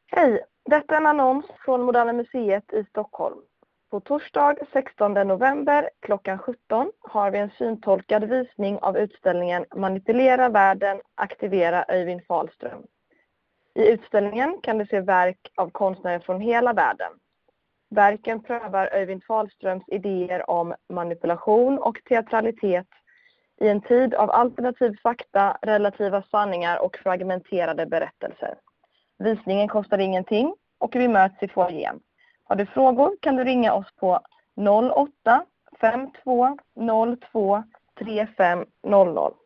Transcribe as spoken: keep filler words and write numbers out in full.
Hej, detta är en annons från Moderna Museet i Stockholm. På torsdag sextonde november klockan sjutton har vi en syntolkad visning av utställningen Manipulera världen, aktivera Öyvind Fahlström. I utställningen kan du se verk av konstnärer från hela världen. Verken prövar Öyvind Fahlströms idéer om manipulation och teatralitet i en tid av alternativ fakta, relativa sanningar och fragmenterade berättelser. Visningen kostar ingenting och vi möts i foajén. Har du frågor kan du ringa oss på noll åtta fem två noll två tre fem noll noll.